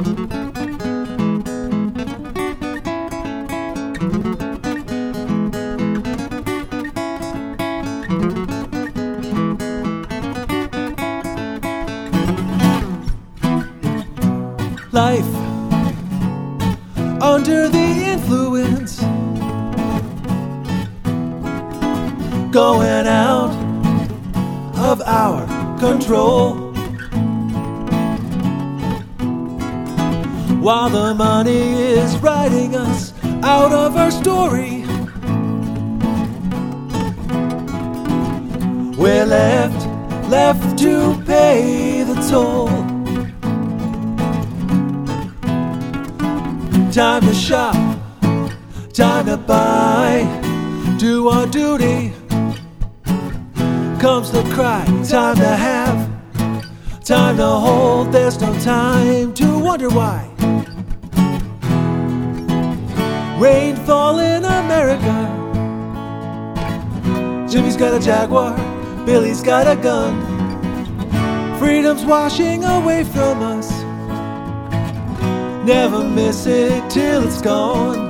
Life under the influence, going out of our control, while the money is writing us out of our story. We're left to pay the toll. Time to shop, time to buy, do our duty. Comes the cry, time to have, time to hold. There's no time to wonder why. Rainfall in America. Jimmy's got a Jaguar, Billy's got a gun. Freedom's washing away from us. Never miss it till it's gone.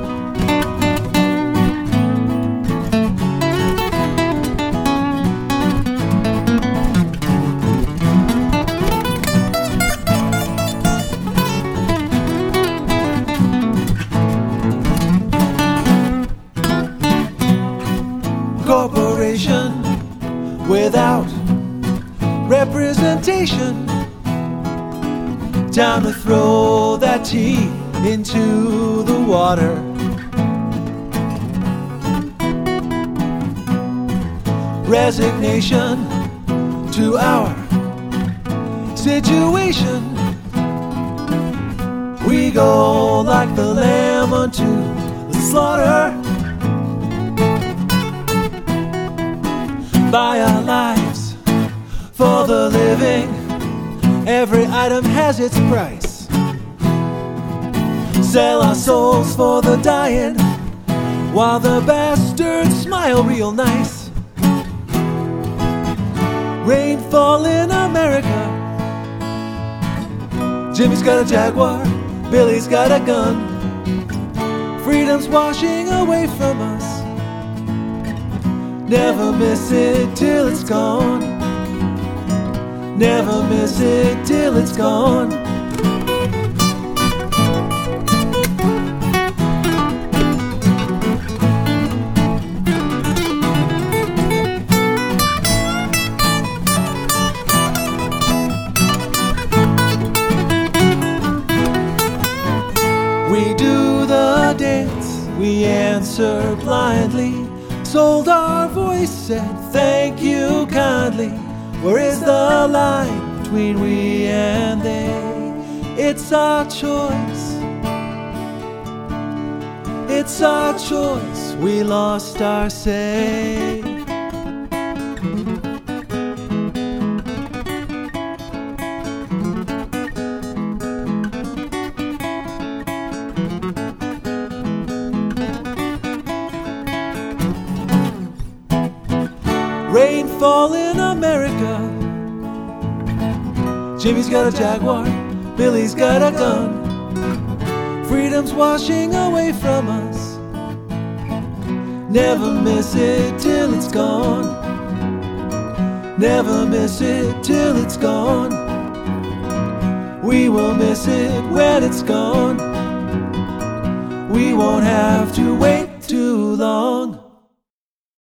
Corporation without representation. Time to throw that tea into the water. Resignation to our situation. We go like the lamb unto the slaughter. Buy our lives for the living. Every item has its price. Sell our souls for the dying, while the bastards smile real nice. Rainfall in America. Jimmy's got a Jaguar, Billy's got a gun. Freedom's washing away from us. Never miss it till it's gone. Never miss it till it's gone. We do the dance, we answer blindly. Sold our voice, said thank you kindly. Where is the line between we and they? It's our choice. It's our choice. We lost our say. Rainfall in America. Jimmy's got a Jaguar, Billy's got a gun. Freedom's washing away from us. Never miss it till it's gone. Never miss it till it's gone. We will miss it when it's gone. We won't have to wait